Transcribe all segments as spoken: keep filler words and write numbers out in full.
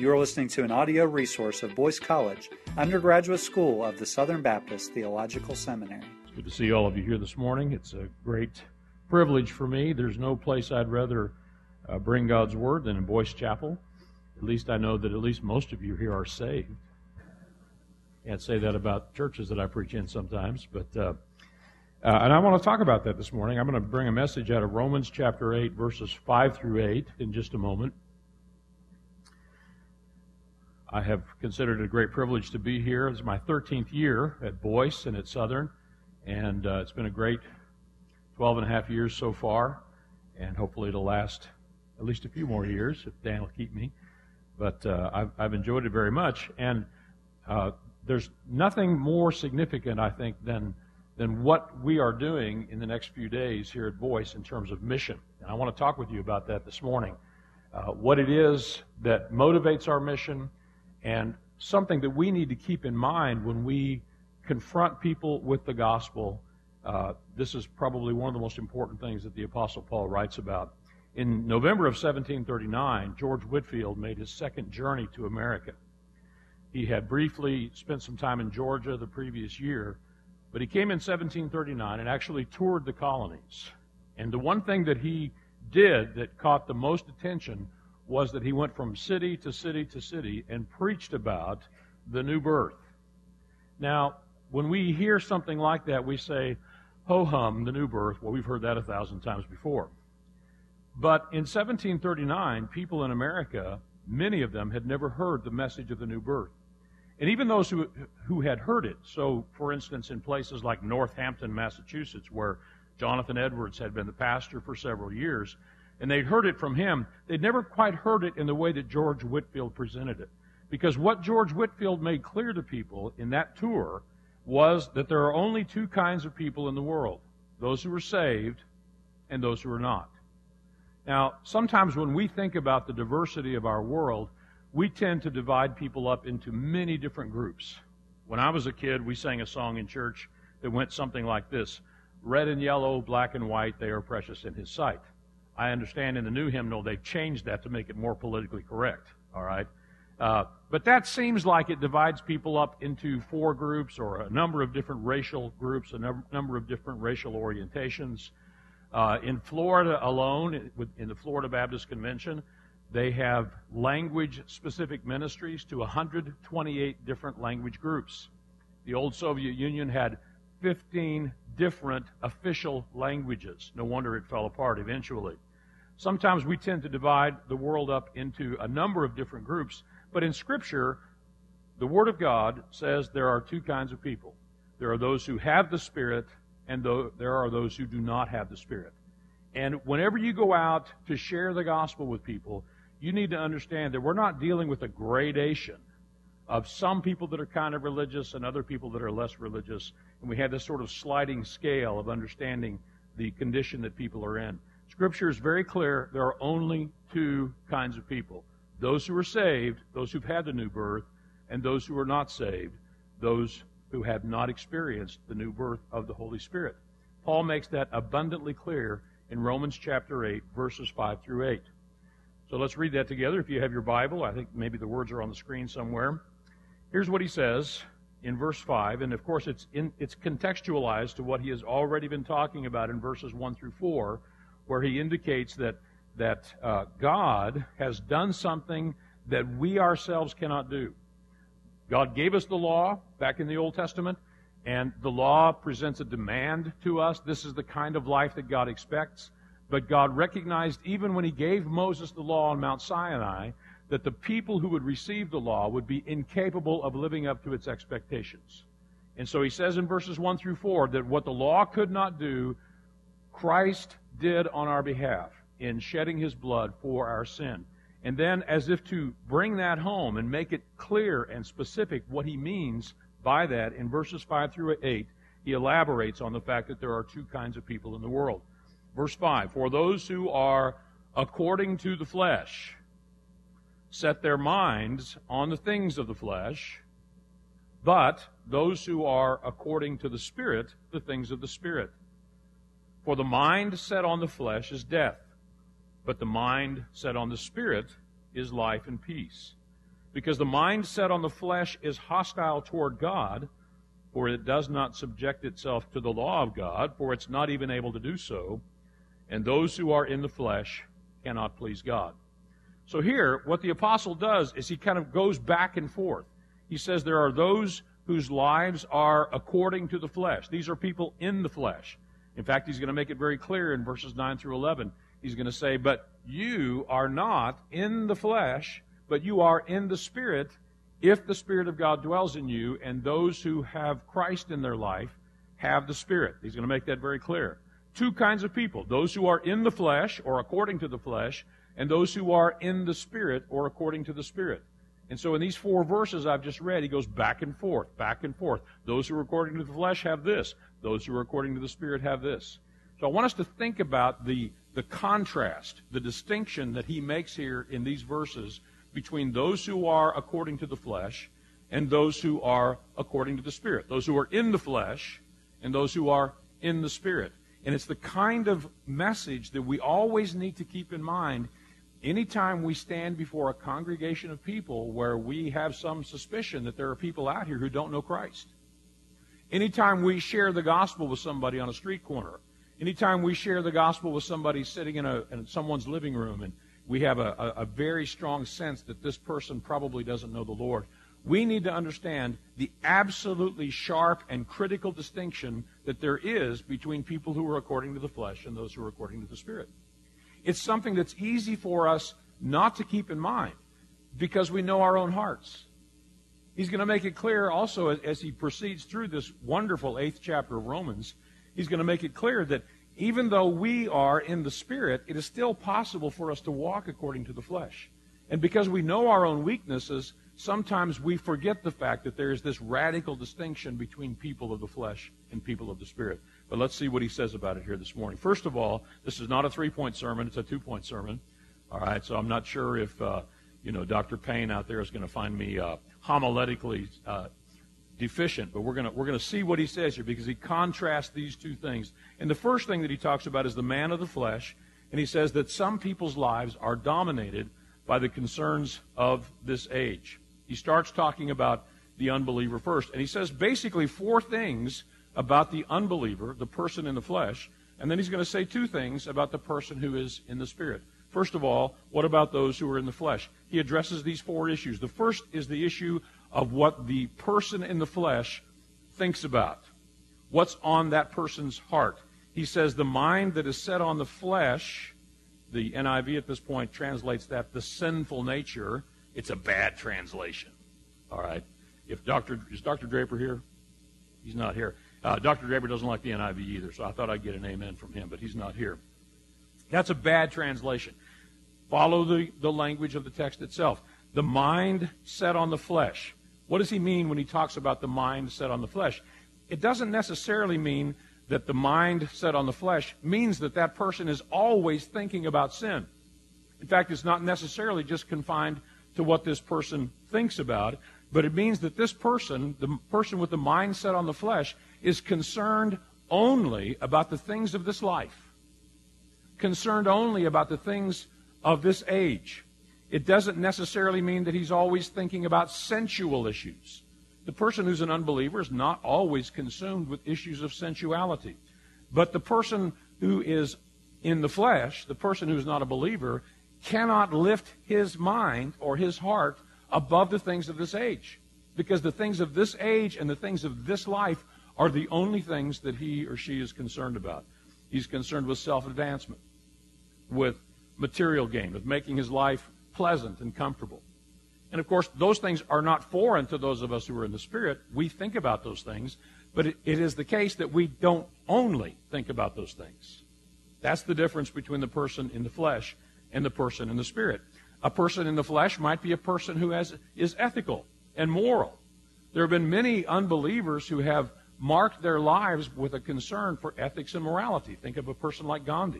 You are listening to an audio resource of Boyce College, undergraduate school of the Southern Baptist Theological Seminary. It's good to see all of you here this morning. It's a great privilege for me. There's no place I'd rather uh, bring God's Word than in Boyce Chapel. At least I know that at least most of you here are saved. Can't say that about churches that I preach in sometimes, but uh, uh, and I want to talk about that this morning. I'm going to bring a message out of Romans chapter eight, verses five through eight in just a moment. I have considered it a great privilege to be here. It's my thirteenth year at Boyce and at Southern, and uh, it's been a great twelve and a half years so far, and hopefully it'll last at least a few more years if Dan will keep me. But uh, I've, I've enjoyed it very much, and uh, there's nothing more significant, I think, than than what we are doing in the next few days here at Boyce in terms of mission. And I want to talk with you about that this morning. Uh, what it is that motivates our mission, and something that we need to keep in mind when we confront people with the gospel. Uh, this is probably one of the most important things that the Apostle Paul writes about. In November of seventeen thirty-nine, George Whitefield made his second journey to America. He had briefly spent some time in Georgia the previous year, but he came in seventeen thirty-nine and actually toured the colonies. And the one thing that he did that caught the most attention was that he went from city to city to city and preached about the new birth. Now, when we hear something like that, we say, ho-hum, the new birth. Well, we've heard that a thousand times before. But in seventeen thirty-nine, people in America, many of them had never heard the message of the new birth. And even those who, who had heard it, so for instance in places like Northampton, Massachusetts, where Jonathan Edwards had been the pastor for several years, and they'd heard it from him, they'd never quite heard it in the way that George Whitefield presented it. Because what George Whitefield made clear to people in that tour was that there are only two kinds of people in the world, those who are saved and those who are not. Now, sometimes when we think about the diversity of our world, we tend to divide people up into many different groups. When I was a kid, we sang a song in church that went something like this: red and yellow, black and white, they are precious in His sight. I understand in the new hymnal they've changed that to make it more politically correct, all right? Uh, but that seems like it divides people up into four groups or a number of different racial groups, a num- number of different racial orientations. Uh, in Florida alone, in the Florida Baptist Convention, they have language-specific ministries to one hundred twenty-eight different language groups. The old Soviet Union had fifteen different official languages. No wonder it fell apart eventually. Sometimes we tend to divide the world up into a number of different groups, but in Scripture, the Word of God says there are two kinds of people. There are those who have the Spirit, and there are those who do not have the Spirit. And whenever you go out to share the gospel with people, you need to understand that we're not dealing with a gradation of some people that are kind of religious and other people that are less religious. And we have this sort of sliding scale of understanding the condition that people are in. Scripture is very clear. There are only two kinds of people: those who are saved, those who've had the new birth, and those who are not saved, those who have not experienced the new birth of the Holy Spirit. Paul makes that abundantly clear in Romans chapter eight, verses five through eight. So let's read that together. If you have your Bible, I think maybe the words are on the screen somewhere. Here's what he says in verse five, and of course it's in, it's contextualized to what he has already been talking about in verses one through four, where he indicates that that uh, God has done something that we ourselves cannot do. God gave us the law back in the Old Testament, and the law presents a demand to us. This is the kind of life that God expects. But God recognized, even when He gave Moses the law on Mount Sinai, that the people who would receive the law would be incapable of living up to its expectations. And so He says in verses one through four that what the law could not do, Christ did on our behalf in shedding His blood for our sin. And then, as if to bring that home and make it clear and specific what He means by that, in verses five through eight, He elaborates on the fact that there are two kinds of people in the world. Verse five, for those who are according to the flesh set their minds on the things of the flesh, but those who are according to the Spirit, the things of the Spirit. For the mind set on the flesh is death, but the mind set on the Spirit is life and peace. Because the mind set on the flesh is hostile toward God, for it does not subject itself to the law of God, for it's not even able to do so. And those who are in the flesh cannot please God. So here, what the apostle does is he kind of goes back and forth. He says there are those whose lives are according to the flesh. These are people in the flesh. In fact, he's going to make it very clear in verses nine through eleven. He's going to say, but you are not in the flesh, but you are in the Spirit, if the Spirit of God dwells in you, and those who have Christ in their life have the Spirit. He's going to make that very clear. Two kinds of people, those who are in the flesh, or according to the flesh, and those who are in the Spirit, or according to the Spirit. And so in these four verses I've just read, he goes back and forth, back and forth. Those who are according to the flesh have this. Those who are according to the Spirit have this. So I want us to think about the, the contrast, the distinction that he makes here in these verses between those who are according to the flesh and those who are according to the Spirit. Those who are in the flesh and those who are in the Spirit. And it's the kind of message that we always need to keep in mind anytime we stand before a congregation of people where we have some suspicion that there are people out here who don't know Christ. Anytime we share the gospel with somebody on a street corner, anytime we share the gospel with somebody sitting in, a, in someone's living room and we have a, a, a very strong sense that this person probably doesn't know the Lord, we need to understand the absolutely sharp and critical distinction that there is between people who are according to the flesh and those who are according to the Spirit. It's something that's easy for us not to keep in mind because we know our own hearts. He's going to make it clear also as he proceeds through this wonderful eighth chapter of Romans. He's going to make it clear that even though we are in the Spirit, it is still possible for us to walk according to the flesh. And because we know our own weaknesses, sometimes we forget the fact that there is this radical distinction between people of the flesh and people of the Spirit. But let's see what he says about it here this morning. First of all, this is not a three-point sermon. It's a two-point sermon. All right, so I'm not sure if, uh, you know, Doctor Payne out there is going to find me uh, homiletically uh, deficient, but we're going to we're going to see what he says here because he contrasts these two things. And the first thing that he talks about is the man of the flesh, and he says that some people's lives are dominated by the concerns of this age. He starts talking about the unbeliever first, and he says basically four things about the unbeliever, the person in the flesh, and then he's going to say two things about the person who is in the Spirit. First of all, what about those who are in the flesh? He addresses these four issues. The first is the issue of what the person in the flesh thinks about. What's on that person's heart? He says the mind that is set on the flesh, the N I V at this point translates that the sinful nature. It's a bad translation. All right. If Doctor is Doctor Draper here? He's not here. Uh, Doctor Draper doesn't like the N I V either, so I thought I'd get an amen from him, but he's not here. That's a bad translation. Follow the, the language of the text itself. The mind set on the flesh. What does he mean when he talks about the mind set on the flesh? It doesn't necessarily mean that the mind set on the flesh means that that person is always thinking about sin. In fact, it's not necessarily just confined to what this person thinks about, but it means that this person, the person with the mind set on the flesh, is concerned only about the things of this life, concerned only about the things of this age. It doesn't necessarily mean that he's always thinking about sensual issues. The person who's an unbeliever is not always consumed with issues of sensuality. But the person who is in the flesh, the person who's not a believer, cannot lift his mind or his heart above the things of this age. Because the things of this age and the things of this life are the only things that he or she is concerned about. He's concerned with self-advancement, with material gain, with making his life pleasant and comfortable. And of course, those things are not foreign to those of us who are in the Spirit. We think about those things, but it, it is the case that we don't only think about those things. That's the difference between the person in the flesh and the person in the Spirit. A person in the flesh might be a person who has, is ethical and moral. There have been many unbelievers who have marked their lives with a concern for ethics and morality. Think of a person like Gandhi.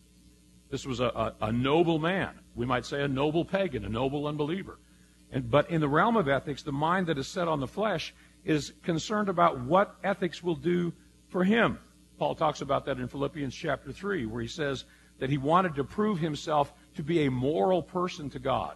This was a, a, a noble man. We might say a noble pagan, a noble unbeliever. And, but in the realm of ethics, the mind that is set on the flesh is concerned about what ethics will do for him. Paul talks about that in Philippians chapter three, where he says that he wanted to prove himself to be a moral person to God.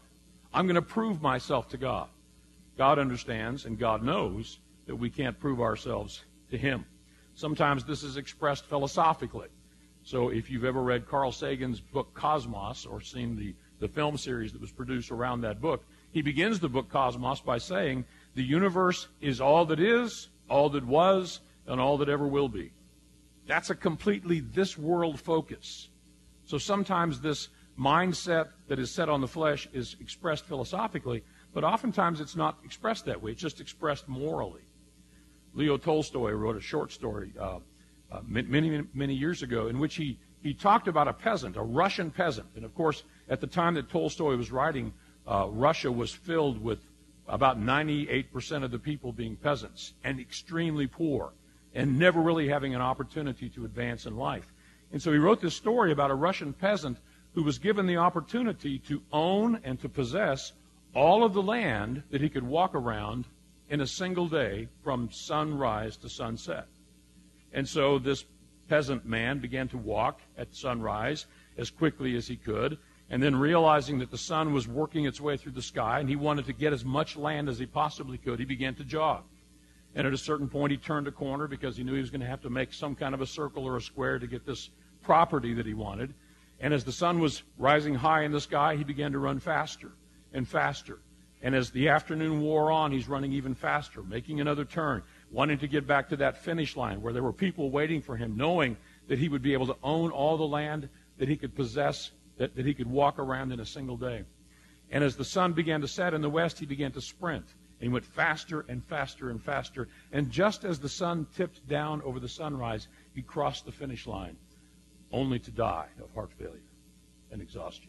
I'm going to prove myself to God. God understands and God knows that we can't prove ourselves to him. Sometimes this is expressed philosophically. So if you've ever read Carl Sagan's book Cosmos or seen the, the film series that was produced around that book, he begins the book Cosmos by saying the universe is all that is, all that was, and all that ever will be. That's a completely this world focus. So sometimes this mindset that is set on the flesh is expressed philosophically, but oftentimes it's not expressed that way. It's just expressed morally. Leo Tolstoy wrote a short story uh, uh, many, many years ago in which he, he talked about a peasant, a Russian peasant. And of course, at the time that Tolstoy was writing, uh, Russia was filled with about ninety-eight percent of the people being peasants and extremely poor and never really having an opportunity to advance in life. And so he wrote this story about a Russian peasant who was given the opportunity to own and to possess all of the land that he could walk around in a single day from sunrise to sunset. And so this peasant man began to walk at sunrise as quickly as he could, and then realizing that the sun was working its way through the sky and he wanted to get as much land as he possibly could, he began to jog. And at a certain point he turned a corner because he knew he was going to have to make some kind of a circle or a square to get this property that he wanted. And as the sun was rising high in the sky, he began to run faster and faster. And as the afternoon wore on, he's running even faster, making another turn, wanting to get back to that finish line where there were people waiting for him, knowing that he would be able to own all the land that he could possess, that, that he could walk around in a single day. And as the sun began to set in the west, he began to sprint. And he went faster and faster and faster. And just as the sun tipped down over the sunrise, he crossed the finish line, only to die of heart failure and exhaustion.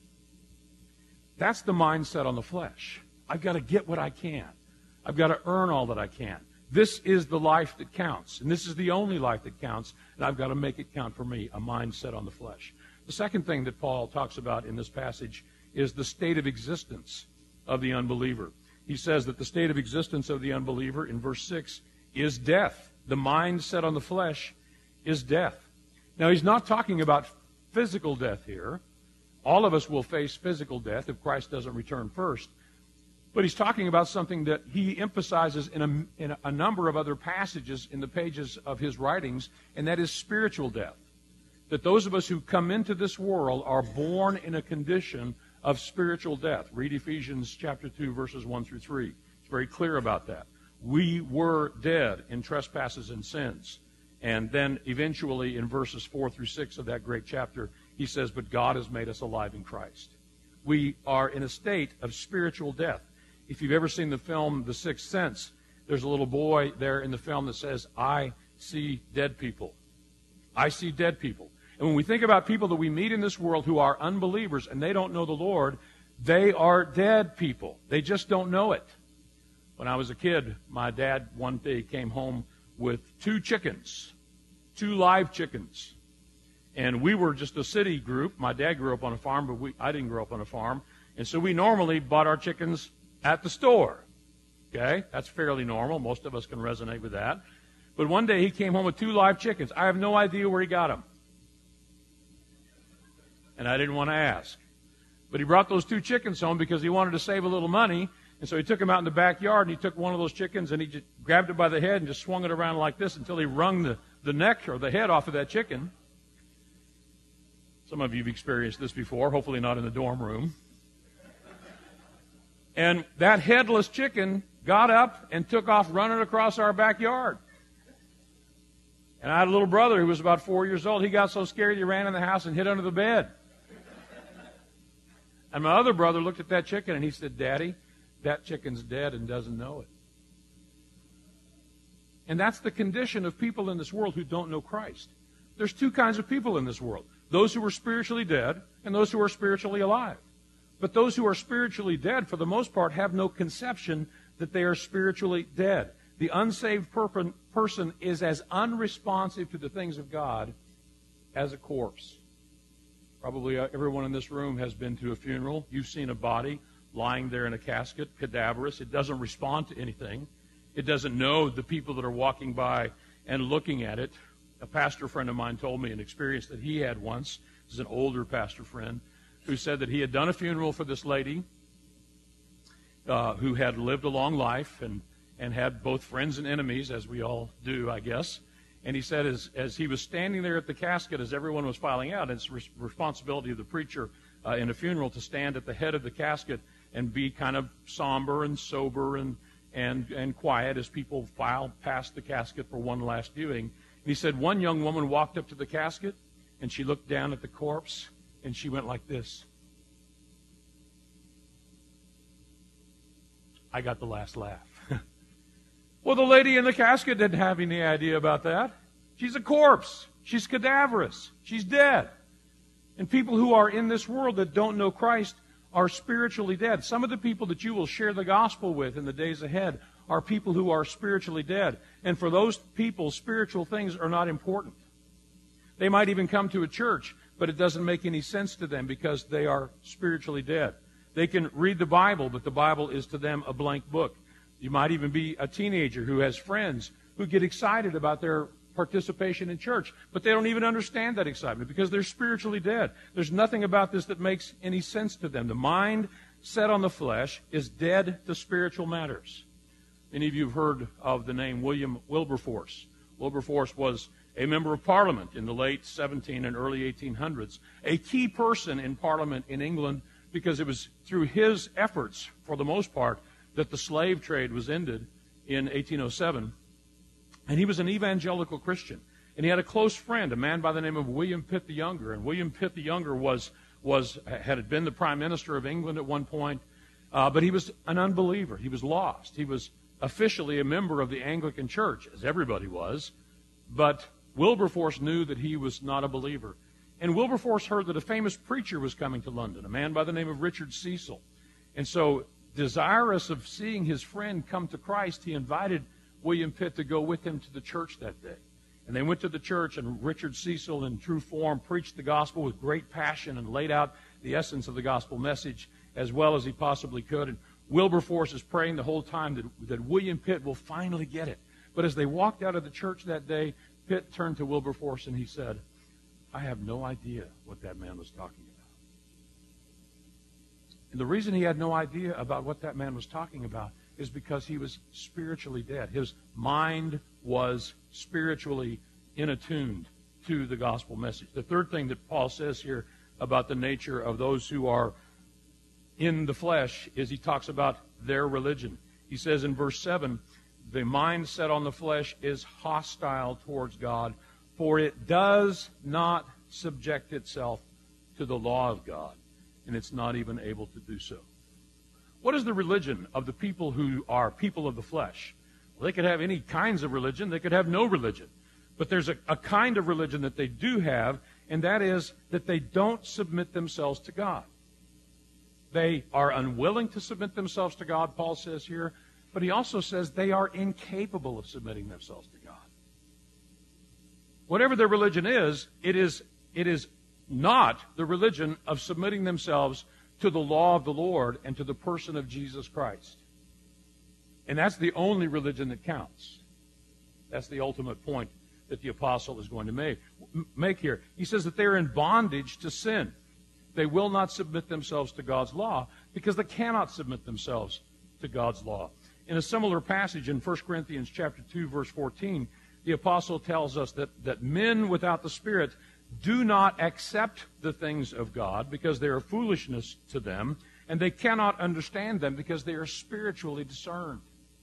That's the mindset on the flesh. I've got to get what I can. I've got to earn all that I can. This is the life that counts, and this is the only life that counts, and I've got to make it count for me, a mindset on the flesh. The second thing that Paul talks about in this passage is the state of existence of the unbeliever. He says that the state of existence of the unbeliever in verse six is death. The mindset on the flesh is death. Now, he's not talking about physical death here. All of us will face physical death if Christ doesn't return first. But he's talking about something that he emphasizes in a, in a number of other passages in the pages of his writings, and that is spiritual death. That those of us who come into this world are born in a condition of spiritual death. Read Ephesians chapter two, verses one through three. It's very clear about that. We were dead in trespasses and sins. And then eventually in verses four through six of that great chapter, he says, but God has made us alive in Christ. We are in a state of spiritual death. If you've ever seen the film The Sixth Sense, there's a little boy there in the film that says, I see dead people. I see dead people. And when we think about people that we meet in this world who are unbelievers and they don't know the Lord, they are dead people. They just don't know it. When I was a kid, my dad one day came home with two chickens, two live chickens. And we were just a city group. My dad grew up on a farm, but we, I didn't grow up on a farm. And so we normally bought our chickens at the store. Okay? That's fairly normal. Most of us can resonate with that. But one day he came home with two live chickens. I have no idea where he got them. And I didn't want to ask. But he brought those two chickens home because he wanted to save a little money. And so he took them out in the backyard, and he took one of those chickens, and he just grabbed it by the head and just swung it around like this until he wrung the, the neck or the head off of that chicken. Some of you have experienced this before, hopefully not in the dorm room. And that headless chicken got up and took off running across our backyard. And I had a little brother who was about four years old. He got so scared he ran in the house and hid under the bed. And my other brother looked at that chicken and he said, Daddy, that chicken's dead and doesn't know it. And that's the condition of people in this world who don't know Christ. There's two kinds of people in this world. Those who are spiritually dead and those who are spiritually alive. But those who are spiritually dead, for the most part, have no conception that they are spiritually dead. The unsaved per- person is as unresponsive to the things of God as a corpse. Probably everyone in this room has been to a funeral. You've seen a body lying there in a casket, cadaverous. It doesn't respond to anything. It doesn't know the people that are walking by and looking at it. A pastor friend of mine told me an experience that he had once. This is an older pastor friend who said that he had done a funeral for this lady, uh, who had lived a long life and, and had both friends and enemies, as we all do, I guess. And he said as, as he was standing there at the casket, as everyone was filing out, it's the responsibility of the preacher uh, in a funeral to stand at the head of the casket and be kind of somber and sober and, and, and quiet as people file past the casket for one last viewing. And he said one young woman walked up to the casket, and she looked down at the corpse, and she went like this. I got the last laugh. Well, the lady in the casket didn't have any idea about that. She's a corpse. She's cadaverous. She's dead. And people who are in this world that don't know Christ are spiritually dead. Some of the people that you will share the gospel with in the days ahead are people who are spiritually dead. And for those people, spiritual things are not important. They might even come to a church, but it doesn't make any sense to them because they are spiritually dead. They can read the Bible, but the Bible is to them a blank book. You might even be a teenager who has friends who get excited about their participation in church, but they don't even understand that excitement because they're spiritually dead. There's nothing about this that makes any sense to them. The mind set on the flesh is dead to spiritual matters. Many of you have heard of the name William Wilberforce. Wilberforce was a member of Parliament in the late seventeen and early eighteen hundreds, a key person in Parliament in England because it was through his efforts, for the most part, that the slave trade was ended in eighteen oh seven. And he was an evangelical Christian. And he had a close friend, a man by the name of William Pitt the Younger. And William Pitt the Younger was, was had been the Prime Minister of England at one point, uh, but he was an unbeliever. He was lost. He was officially a member of the Anglican Church, as everybody was. But Wilberforce knew that he was not a believer. And Wilberforce heard that a famous preacher was coming to London, a man by the name of Richard Cecil. And so, desirous of seeing his friend come to Christ, he invited William Pitt to go with him to the church that day. And they went to the church, and Richard Cecil, in true form, preached the gospel with great passion and laid out the essence of the gospel message as well as he possibly could. And Wilberforce is praying the whole time that, that William Pitt will finally get it. But as they walked out of the church that day, Pitt turned to Wilberforce and he said, I have no idea what that man was talking about. And the reason he had no idea about what that man was talking about is because he was spiritually dead. His mind was spiritually inattuned to the gospel message. The third thing that Paul says here about the nature of those who are in the flesh is he talks about their religion. He says in verse seven, the mind set on the flesh is hostile towards God, for it does not subject itself to the law of God, and it's not even able to do so. What is the religion of the people who are people of the flesh? Well, they could have any kinds of religion. They could have no religion. But there's a, a kind of religion that they do have, and that is that they don't submit themselves to God. They are unwilling to submit themselves to God, Paul says here, but he also says they are incapable of submitting themselves to God. Whatever their religion is, it is, it is not the religion of submitting themselves to the law of the Lord and to the person of Jesus Christ. And that's the only religion that counts. That's the ultimate point that the apostle is going to make, make here. He says that they're in bondage to sin. They will not submit themselves to God's law because they cannot submit themselves to God's law. In a similar passage in First Corinthians chapter two, verse fourteen, the apostle tells us that, that men without the Spirit do not accept the things of God because they are foolishness to them, and they cannot understand them because they are spiritually discerned.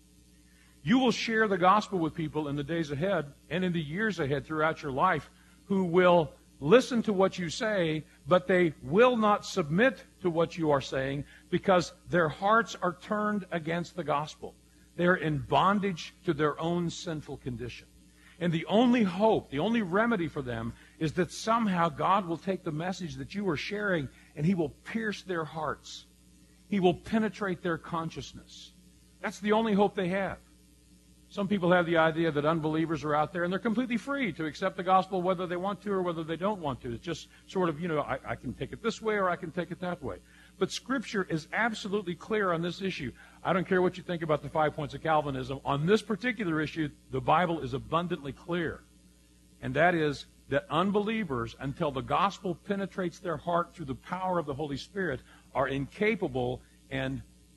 You will share the gospel with people in the days ahead and in the years ahead throughout your life who will listen to what you say, but they will not submit to what you are saying because their hearts are turned against the gospel. They are in bondage to their own sinful condition. And the only hope, the only remedy for them is that somehow God will take the message that you are sharing and He will pierce their hearts. He will penetrate their consciousness. That's the only hope they have. Some people have the idea that unbelievers are out there and they're completely free to accept the gospel whether they want to or whether they don't want to. It's just sort of, you know, I, I can take it this way or I can take it that way. But Scripture is absolutely clear on this issue. I don't care what you think about the five points of Calvinism. On this particular issue, the Bible is abundantly clear. And that is that unbelievers, until the gospel penetrates their heart through the power of the Holy Spirit, are incapable and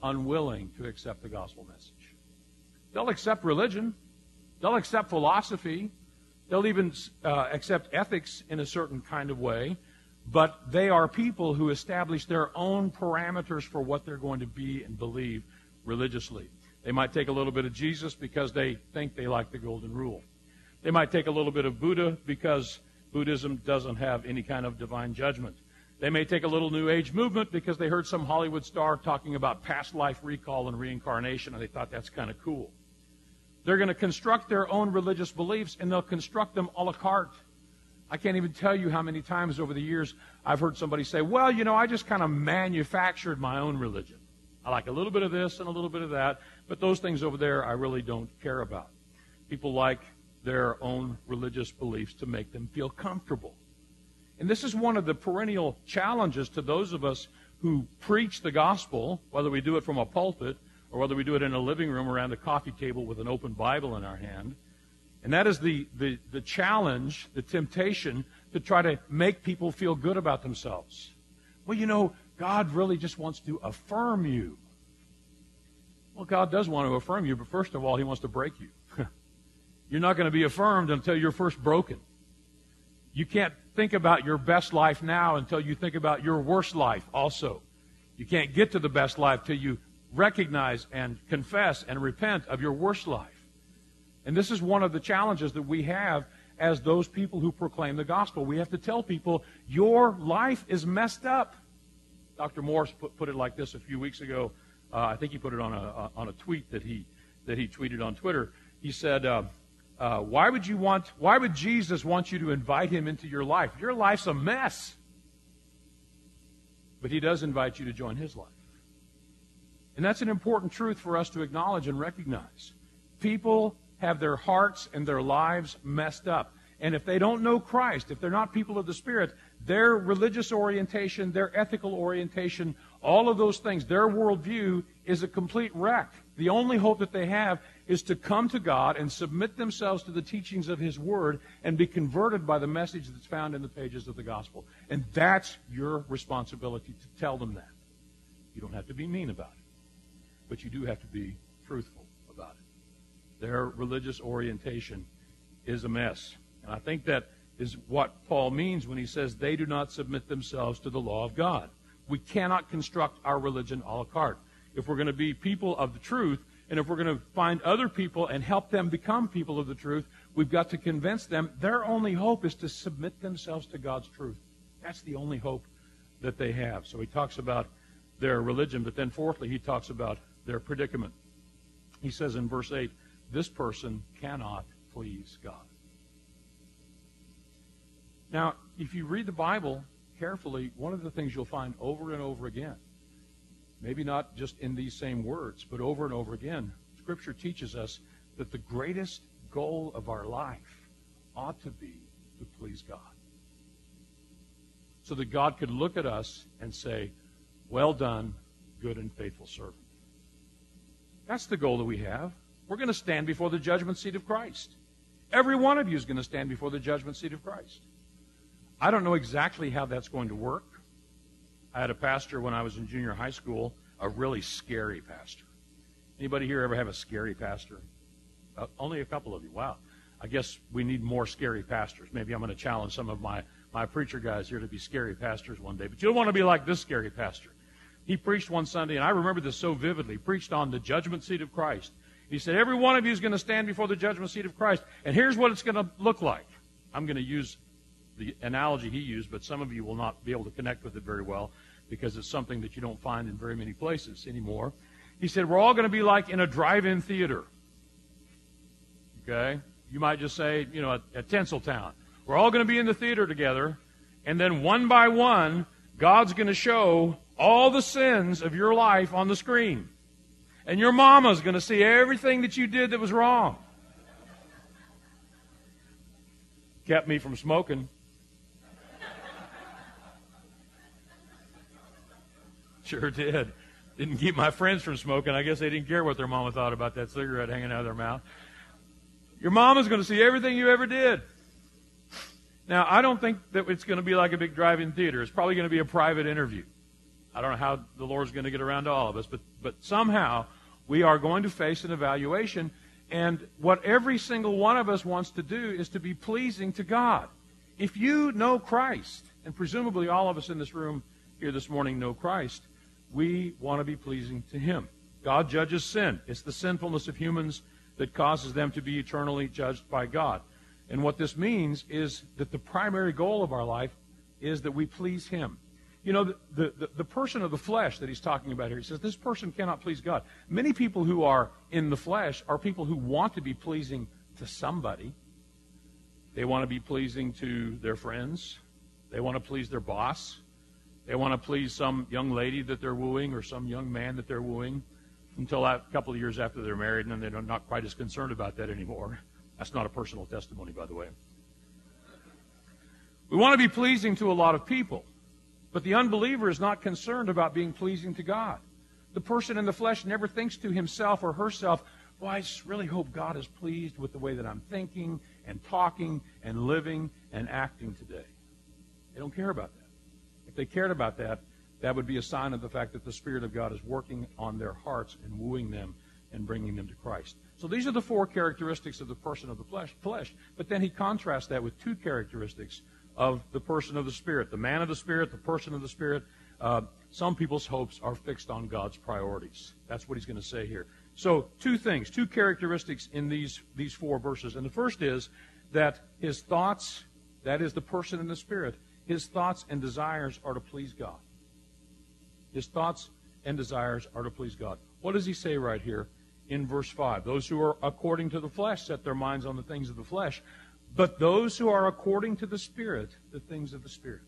unwilling to accept the gospel message. They'll accept religion. They'll accept philosophy. They'll even uh, accept ethics in a certain kind of way. But they are people who establish their own parameters for what they're going to be and believe religiously. They might take a little bit of Jesus because they think they like the golden rule. They might take a little bit of Buddha because Buddhism doesn't have any kind of divine judgment. They may take a little New Age movement because they heard some Hollywood star talking about past life recall and reincarnation, and they thought that's kind of cool. They're going to construct their own religious beliefs, and they'll construct them a la carte. I can't even tell you how many times over the years I've heard somebody say, well, you know, I just kind of manufactured my own religion. I like a little bit of this and a little bit of that, but those things over there I really don't care about. People like their own religious beliefs to make them feel comfortable. And this is one of the perennial challenges to those of us who preach the gospel, whether we do it from a pulpit or whether we do it in a living room around a coffee table with an open Bible in our hand. And that is the, the, the challenge, the temptation to try to make people feel good about themselves. Well, you know, God really just wants to affirm you. Well, God does want to affirm you, but first of all, He wants to break you. You're not going to be affirmed until you're first broken. You can't think about your best life now until you think about your worst life also. You can't get to the best life till you recognize and confess and repent of your worst life. And this is one of the challenges that we have as those people who proclaim the gospel. We have to tell people, your life is messed up. Doctor Morse put, put it like this a few weeks ago. Uh, I think he put it on a on a tweet that he that he tweeted on Twitter. He said, uh, uh, "Why would you want? Why would Jesus want you to invite Him into your life? Your life's a mess." But He does invite you to join His life, and that's an important truth for us to acknowledge and recognize. People have their hearts and their lives messed up. And if they don't know Christ, if they're not people of the Spirit, their religious orientation, their ethical orientation, all of those things, their worldview is a complete wreck. The only hope that they have is to come to God and submit themselves to the teachings of His Word and be converted by the message that's found in the pages of the gospel. And that's your responsibility to tell them that. You don't have to be mean about it, but you do have to be truthful about it. Their religious orientation is a mess. And I think that is what Paul means when he says they do not submit themselves to the law of God. We cannot construct our religion a la carte. If we're going to be people of the truth, and if we're going to find other people and help them become people of the truth, we've got to convince them their only hope is to submit themselves to God's truth. That's the only hope that they have. So he talks about their religion, but then fourthly, he talks about their predicament. He says in verse eight, this person cannot please God. Now, if you read the Bible carefully, one of the things you'll find over and over again, maybe not just in these same words, but over and over again, Scripture teaches us that the greatest goal of our life ought to be to please God. So that God could look at us and say, well done, good and faithful servant. That's the goal that we have. We're going to stand before the judgment seat of Christ. Every one of you is going to stand before the judgment seat of Christ. I don't know exactly how that's going to work. I had a pastor when I was in junior high school, a really scary pastor. Anybody here ever have a scary pastor? Uh, only a couple of you. Wow. I guess we need more scary pastors. Maybe I'm going to challenge some of my, my preacher guys here to be scary pastors one day. But you don't want to be like this scary pastor. He preached one Sunday, and I remember this so vividly. He preached on the judgment seat of Christ. He said, every one of you is going to stand before the judgment seat of Christ, and here's what it's going to look like. I'm going to use the analogy he used, but some of you will not be able to connect with it very well because it's something that you don't find in very many places anymore. He said, we're all going to be like in a drive-in theater. Okay? You might just say, you know, at, at Tinseltown. We're all going to be in the theater together, and then one by one, God's going to show all the sins of your life on the screen. And your mama's going to see everything that you did that was wrong. Kept me from smoking. Sure did. Didn't keep my friends from smoking. I guess they didn't care what their mama thought about that cigarette hanging out of their mouth. Your mama's going to see everything you ever did. Now, I don't think that it's going to be like a big drive-in theater. It's probably going to be a private interview. I don't know how the Lord's going to get around to all of us, but, but somehow we are going to face an evaluation, and what every single one of us wants to do is to be pleasing to God. If you know Christ, and presumably all of us in this room here this morning know Christ, we want to be pleasing to Him. God judges sin. It's the sinfulness of humans that causes them to be eternally judged by God. And what this means is that the primary goal of our life is that we please Him. You know, the, the, the person of the flesh that he's talking about here, he says this person cannot please God. Many people who are in the flesh are people who want to be pleasing to somebody. They want to be pleasing to their friends. They want to please their boss. They want to please some young lady that they're wooing or some young man that they're wooing until a couple of years after they're married, and then they're not quite as concerned about that anymore. That's not a personal testimony, by the way. We want to be pleasing to a lot of people. But the unbeliever is not concerned about being pleasing to God. The person in the flesh never thinks to himself or herself, well, I just really hope God is pleased with the way that I'm thinking and talking and living and acting today. They don't care about that. If they cared about that, that would be a sign of the fact that the Spirit of God is working on their hearts and wooing them and bringing them to Christ. So these are the four characteristics of the person of the flesh. flesh. But then he contrasts that with two characteristics of the person of the Spirit. The man of the Spirit, the person of the Spirit. Uh, some people's hopes are fixed on God's priorities. That's what he's going to say here. So two things, two characteristics in these, these four verses. And the first is that his thoughts, that is the person in the Spirit, his thoughts and desires are to please God. His thoughts and desires are to please God. What does he say right here in verse five? Those who are according to the flesh set their minds on the things of the flesh. But those who are according to the Spirit, the things of the Spirit.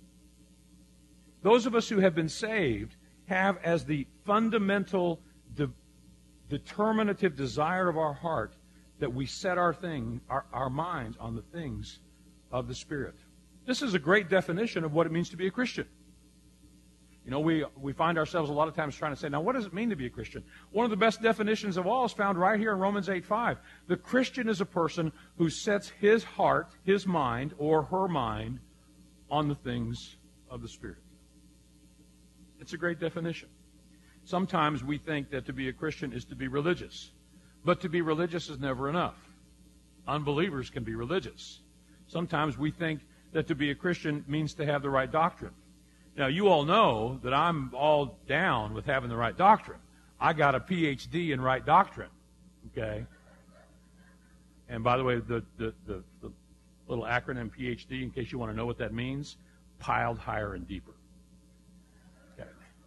Those of us who have been saved have as the fundamental, de- determinative desire of our heart that we set our thing, our, our minds on the things of the Spirit. This is a great definition of what it means to be a Christian. You know, we, we find ourselves a lot of times trying to say, now what does it mean to be a Christian? One of the best definitions of all is found right here in Romans eight five. The Christian is a person who sets his heart, his mind, or her mind on the things of the Spirit. It's a great definition. Sometimes we think that to be a Christian is to be religious. But to be religious is never enough. Unbelievers can be religious. Sometimes we think that to be a Christian means to have the right doctrine. Now, you all know that I'm all down with having the right doctrine. I got a P H D in right doctrine, okay? And by the way, the, the, the, the little acronym P H D, in case you want to know what that means, piled higher and deeper. Okay.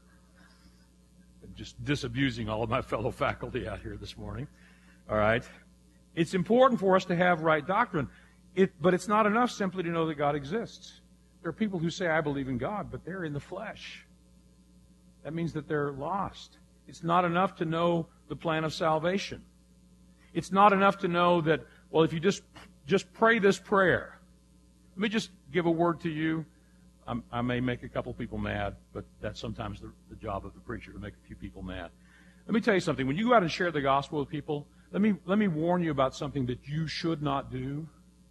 I'm just disabusing all of my fellow faculty out here this morning, all right? It's important for us to have right doctrine, it, but it's not enough simply to know that God exists. There are people who say, I believe in God, but they're in the flesh. That means that they're lost. It's not enough to know the plan of salvation. It's not enough to know that, well, if you just just pray this prayer. Let me just give a word to you. I'm, I may make a couple people mad, but that's sometimes the, the job of the preacher, to make a few people mad. Let me tell you something. When you go out and share the gospel with people, let me let me warn you about something that you should not do.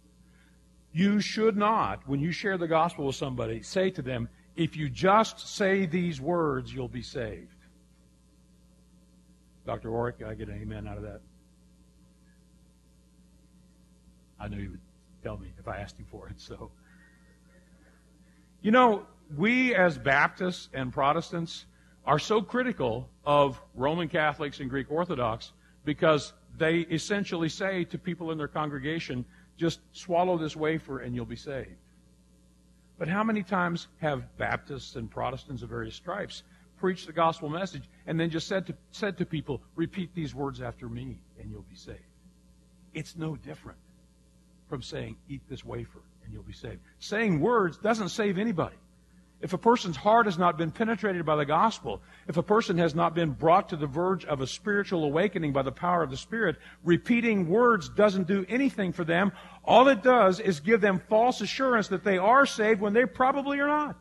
You should not, when you share the gospel with somebody, say to them, if you just say these words, you'll be saved. Doctor Warwick, can I get an amen out of that? I knew he would tell me if I asked him for it. So, you know, we as Baptists and Protestants are so critical of Roman Catholics and Greek Orthodox because they essentially say to people in their congregation, just swallow this wafer and you'll be saved. But how many times have Baptists and Protestants of various stripes preached the gospel message and then just said to, said to people, repeat these words after me and you'll be saved? It's no different from saying, eat this wafer and you'll be saved. Saying words doesn't save anybody. If a person's heart has not been penetrated by the gospel, if a person has not been brought to the verge of a spiritual awakening by the power of the Spirit, repeating words doesn't do anything for them. All it does is give them false assurance that they are saved when they probably are not.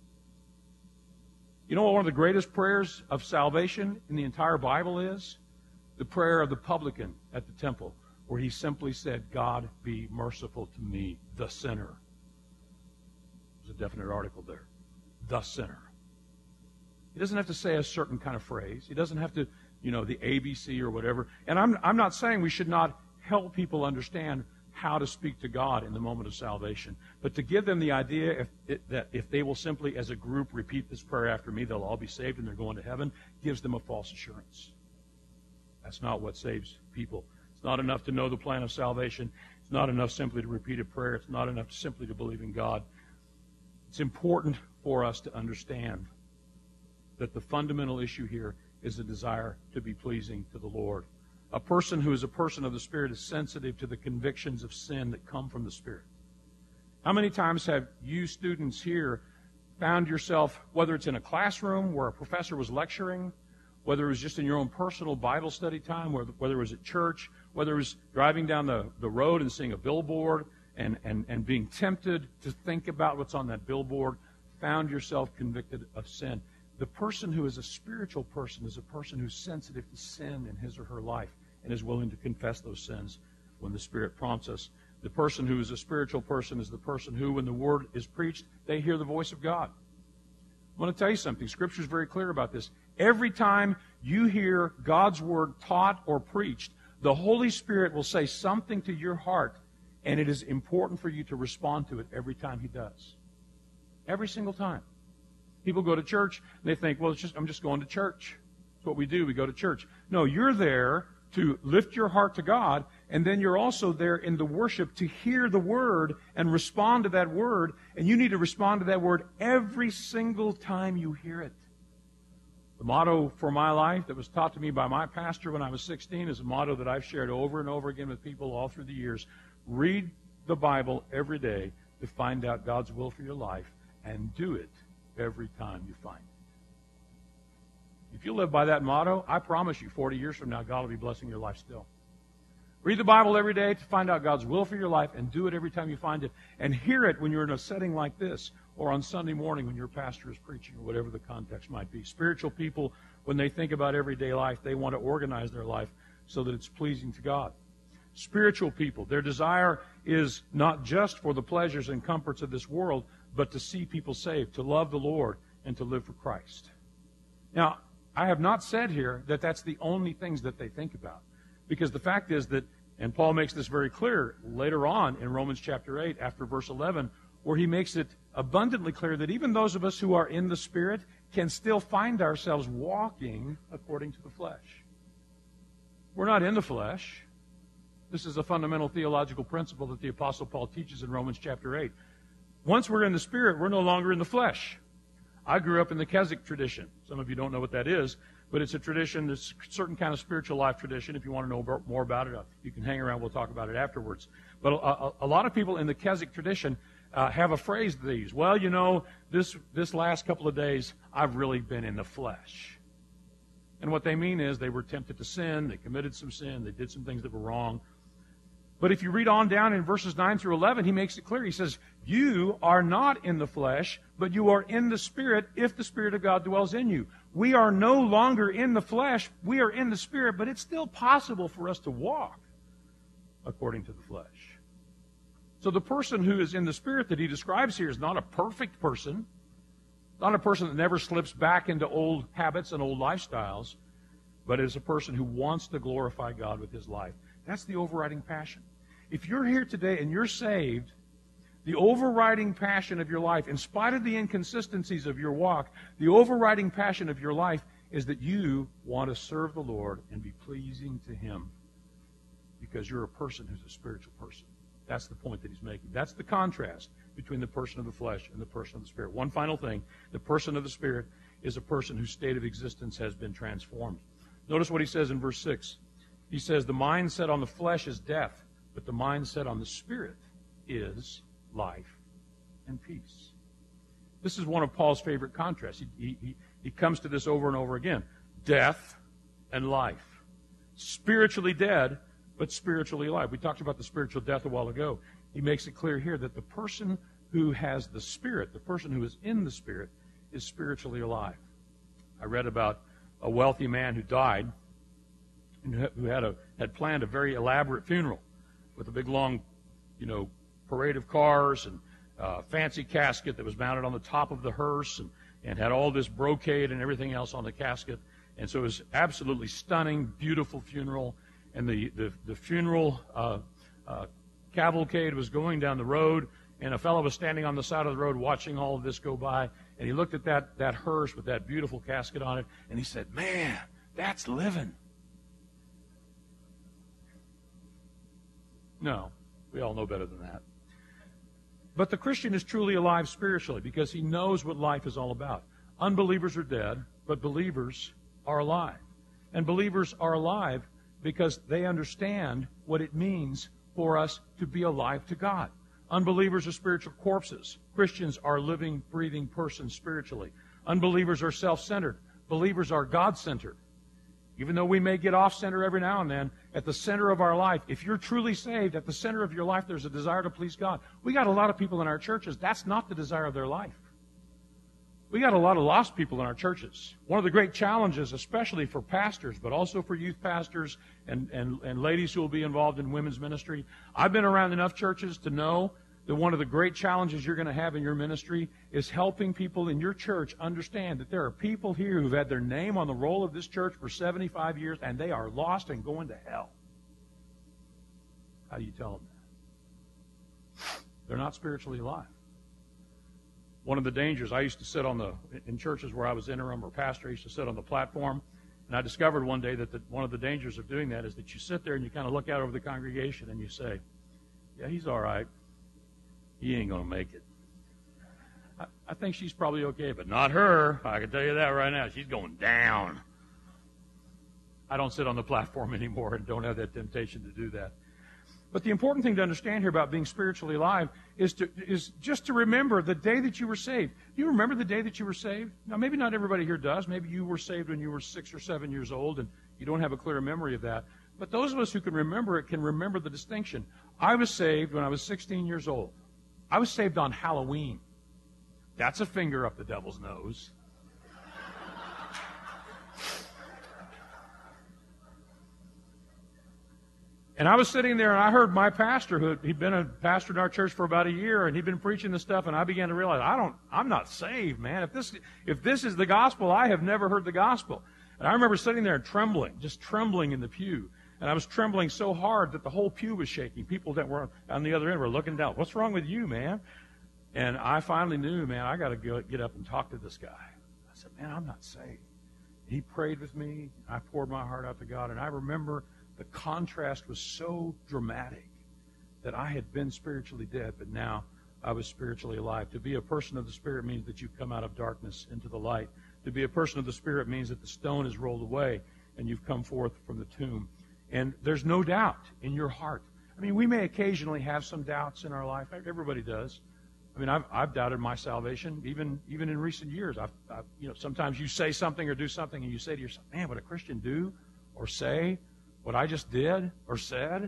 You know what one of the greatest prayers of salvation in the entire Bible is? The prayer of the publican at the temple, where he simply said, God, be merciful to me, the sinner. There's a definite article there. The sinner. He doesn't have to say a certain kind of phrase. He doesn't have to, you know, the A B C or whatever. And I'm, I'm not saying we should not help people understand how to speak to God in the moment of salvation. But to give them the idea if, it, that if they will simply, as a group, repeat this prayer after me, they'll all be saved and they're going to heaven, gives them a false assurance. That's not what saves people. It's not enough to know the plan of salvation. It's not enough simply to repeat a prayer. It's not enough simply to believe in God. It's important for us to understand that the fundamental issue here is the desire to be pleasing to the Lord. A person who is a person of the Spirit is sensitive to the convictions of sin that come from the Spirit. How many times have you students here found yourself, whether it's in a classroom where a professor was lecturing, whether it was just in your own personal Bible study time, whether it was at church, whether it was driving down the, the road and seeing a billboard and, and, and being tempted to think about what's on that billboard, found yourself convicted of sin. The person who is a spiritual person is a person who's sensitive to sin in his or her life and is willing to confess those sins when the Spirit prompts us. The person who is a spiritual person is the person who, when the Word is preached, they hear the voice of God. I want to tell you something. Scripture is very clear about this. Every time you hear God's Word taught or preached, the Holy Spirit will say something to your heart, and it is important for you to respond to it every time He does. Every single time. People go to church, and they think, well, it's just I'm just going to church. That's what we do. We go to church. No, you're there to lift your heart to God, and then you're also there in the worship to hear the Word and respond to that Word, and you need to respond to that Word every single time you hear it. The motto for my life that was taught to me by my pastor when I was sixteen is a motto that I've shared over and over again with people all through the years. Read the Bible every day to find out God's will for your life, and do it every time you find it. If you live by that motto, I promise you, forty years from now, God will be blessing your life still. Read the Bible every day to find out God's will for your life, and do it every time you find it. And hear it when you're in a setting like this, or on Sunday morning when your pastor is preaching, or whatever the context might be. Spiritual people, when they think about everyday life, they want to organize their life so that it's pleasing to God. Spiritual people, their desire is not just for the pleasures and comforts of this world, but to see people saved, to love the Lord, and to live for Christ. Now, I have not said here that that's the only things that they think about. Because the fact is that, and Paul makes this very clear later on in Romans chapter eight, after verse eleven, where he makes it abundantly clear that even those of us who are in the Spirit can still find ourselves walking according to the flesh. We're not in the flesh. This is a fundamental theological principle that the Apostle Paul teaches in Romans chapter eight. Once we're in the Spirit, we're no longer in the flesh. I grew up in the Keswick tradition. Some of you don't know what that is, but it's a tradition, it's a certain kind of spiritual life tradition. If you want to know more about it, you can hang around. We'll talk about it afterwards. But a, a, a lot of people in the Keswick tradition uh, have a phrase that they use. Well, you know, this, this last couple of days, I've really been in the flesh. And what they mean is they were tempted to sin, they committed some sin, they did some things that were wrong. But if you read on down in verses nine through eleven, he makes it clear. He says, you are not in the flesh, but you are in the Spirit if the Spirit of God dwells in you. We are no longer in the flesh. We are in the Spirit, but it's still possible for us to walk according to the flesh. So the person who is in the Spirit that he describes here is not a perfect person, not a person that never slips back into old habits and old lifestyles, but is a person who wants to glorify God with his life. That's the overriding passion. If you're here today and you're saved, the overriding passion of your life, in spite of the inconsistencies of your walk, the overriding passion of your life is that you want to serve the Lord and be pleasing to Him because you're a person who's a spiritual person. That's the point that he's making. That's the contrast between the person of the flesh and the person of the Spirit. One final thing, the person of the Spirit is a person whose state of existence has been transformed. Notice what he says in verse six. He says, the mind set on the flesh is death, but the mind set on the Spirit is life and peace. This is one of Paul's favorite contrasts. He, he, he comes to this over and over again. Death and life. Spiritually dead, but spiritually alive. We talked about the spiritual death a while ago. He makes it clear here that the person who has the Spirit, the person who is in the Spirit, is spiritually alive. I read about a wealthy man who died, who had a had planned a very elaborate funeral with a big long, you know, parade of cars and uh, fancy casket that was mounted on the top of the hearse, and and had all this brocade and everything else on the casket. And so it was absolutely stunning, beautiful funeral. And the, the, the funeral uh, uh, cavalcade was going down the road, and a fellow was standing on the side of the road watching all of this go by. And he looked at that, that hearse with that beautiful casket on it, and he said, "Man, that's living." No, we all know better than that. But the Christian is truly alive spiritually because he knows what life is all about. Unbelievers are dead, but believers are alive. And believers are alive because they understand what it means for us to be alive to God. Unbelievers are spiritual corpses. Christians are living, breathing persons spiritually. Unbelievers are self-centered. Believers are God-centered. Even though we may get off-center every now and then, at the center of our life, if you're truly saved, at the center of your life, there's a desire to please God. We got a lot of people in our churches, that's not the desire of their life. We got a lot of lost people in our churches. One of the great challenges, especially for pastors, but also for youth pastors and, and, and ladies who will be involved in women's ministry. I've been around enough churches to know that one of the great challenges you're going to have in your ministry is helping people in your church understand that there are people here who've had their name on the roll of this church for seventy-five years, and they are lost and going to hell. How do you tell them that? They're not spiritually alive. One of the dangers, I used to sit on the, in churches where I was interim or pastor, I used to sit on the platform, and I discovered one day that the, one of the dangers of doing that is that you sit there and you kind of look out over the congregation and you say, "Yeah, he's all right. He ain't going to make it. I, I think she's probably okay, but not her. I can tell you that right now. She's going down." I don't sit on the platform anymore and don't have that temptation to do that. But the important thing to understand here about being spiritually alive is to is just to remember the day that you were saved. Do you remember the day that you were saved? Now, maybe not everybody here does. Maybe you were saved when you were six or seven years old and you don't have a clear memory of that. But those of us who can remember it can remember the distinction. I was saved when I was sixteen years old. I was saved on Halloween. That's a finger up the devil's nose. And I was sitting there, and I heard my pastor, who he'd been a pastor in our church for about a year, and he'd been preaching this stuff, and I began to realize, I don't, I'm not saved, man. If this, if this is the gospel, I have never heard the gospel. And I remember sitting there and trembling, just trembling in the pew. And I was trembling so hard that the whole pew was shaking. People that were on the other end were looking down. "What's wrong with you, man?" And I finally knew, man, I got to go get up and talk to this guy. I said, "Man, I'm not saved." He prayed with me. I poured my heart out to God, and I remember the contrast was so dramatic that I had been spiritually dead, but now I was spiritually alive. To be a person of the Spirit means that you come out of darkness into the light. To be a person of the Spirit means that the stone is rolled away and you've come forth from the tomb. And there's no doubt in your heart. I mean, we may occasionally have some doubts in our life. Everybody does. I mean, I've, I've doubted my salvation, even even in recent years. I've, I've, you know, sometimes you say something or do something, and you say to yourself, "Man, would a Christian do or say what I just did or said?"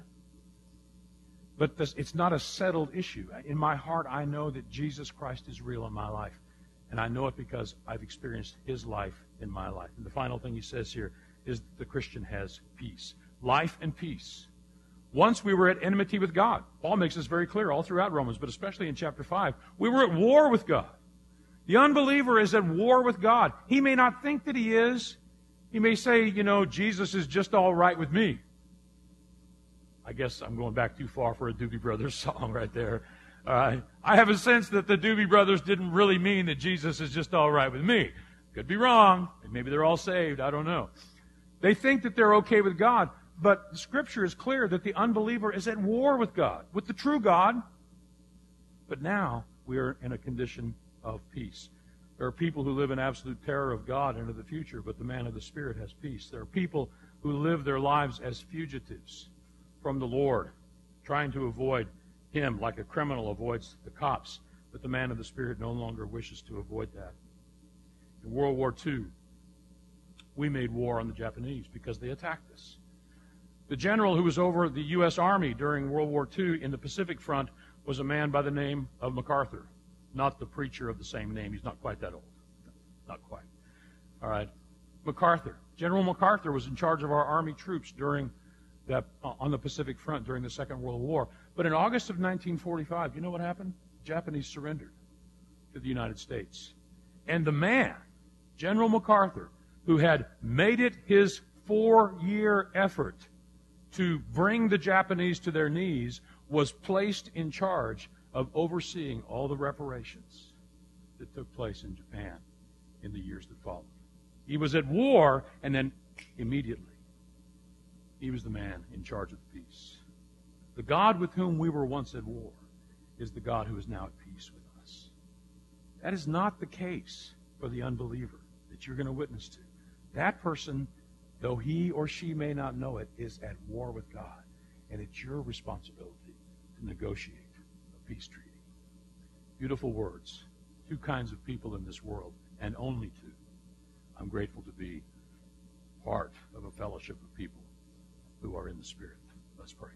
But this, it's not a settled issue. In my heart, I know that Jesus Christ is real in my life, and I know it because I've experienced His life in my life. And the final thing he says here is that the Christian has peace. Life and peace. Once we were at enmity with God. Paul makes this very clear all throughout Romans, but especially in chapter five. We were at war with God. The unbeliever is at war with God. He may not think that he is. He may say, you know, Jesus is just all right with me. I guess I'm going back too far for a Doobie Brothers song right there. All right. I have a sense that the Doobie Brothers didn't really mean that Jesus is just all right with me. Could be wrong. Maybe they're all saved. I don't know. They think that they're okay with God. But the Scripture is clear that the unbeliever is at war with God, with the true God. But now we are in a condition of peace. There are people who live in absolute terror of God into the future, but the man of the Spirit has peace. There are people who live their lives as fugitives from the Lord, trying to avoid Him like a criminal avoids the cops. But the man of the Spirit no longer wishes to avoid that. In World War Two, we made war on the Japanese because they attacked us. The general who was over the U S Army during World War Two in the Pacific Front was a man by the name of MacArthur, not the preacher of the same name. He's not quite that old. Not quite. All right. MacArthur. General MacArthur was in charge of our Army troops during that uh, on the Pacific Front during the Second World War. But in August of nineteen forty-five, you know what happened? The Japanese surrendered to the United States. And the man, General MacArthur, who had made it his four-year effort to bring the Japanese to their knees, was placed in charge of overseeing all the reparations that took place in Japan in the years that followed. He was at war, and then immediately he was the man in charge of the peace. The God with whom we were once at war is the God who is now at peace with us. That is not the case for the unbeliever that you're going to witness to. That person, though he or she may not know it, is at war with God. And it's your responsibility to negotiate a peace treaty. Beautiful words. Two kinds of people in this world, and only two. I'm grateful to be part of a fellowship of people who are in the Spirit. Let's pray.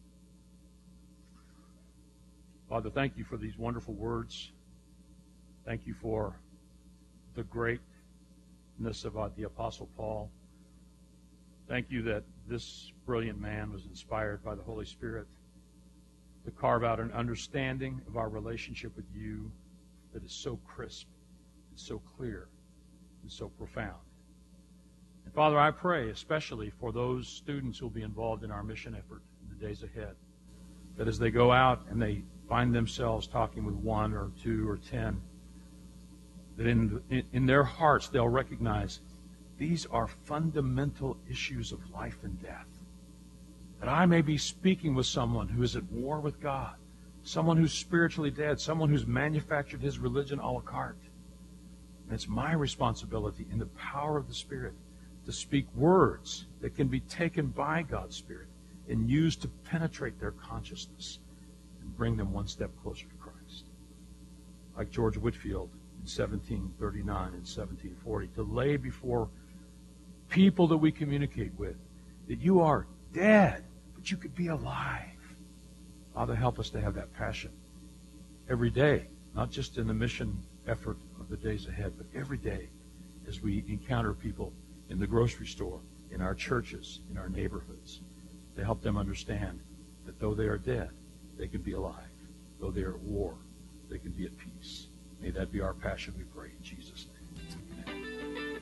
Father, thank you for these wonderful words. Thank you for the greatness of uh, the Apostle Paul. Thank you that this brilliant man was inspired by the Holy Spirit to carve out an understanding of our relationship with you that is so crisp and so clear and so profound. And Father, I pray especially for those students who will be involved in our mission effort in the days ahead, that as they go out and they find themselves talking with one or two or ten, that in, in, in their hearts they'll recognize these are fundamental issues of life and death. That I may be speaking with someone who is at war with God, someone who's spiritually dead, someone who's manufactured his religion a la carte. And it's my responsibility in the power of the Spirit to speak words that can be taken by God's Spirit and used to penetrate their consciousness and bring them one step closer to Christ. Like George Whitefield in seventeen thirty-nine and seventeen forty, to lay before people that we communicate with that you are dead, but you could be alive. Father, help us to have that passion every day, not just in the mission effort of the days ahead, but every day as we encounter people in the grocery store, in our churches, in our neighborhoods, to help them understand that though they are dead, they can be alive. Though they are at war, they can be at peace. May that be our passion, we pray in Jesus' name.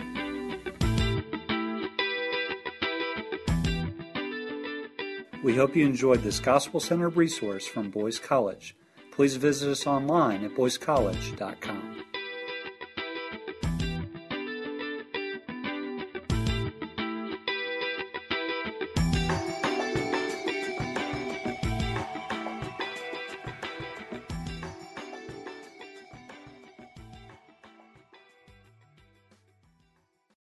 Amen. We hope you enjoyed this gospel-centered resource from Boyce College. Please visit us online at boyce college dot com.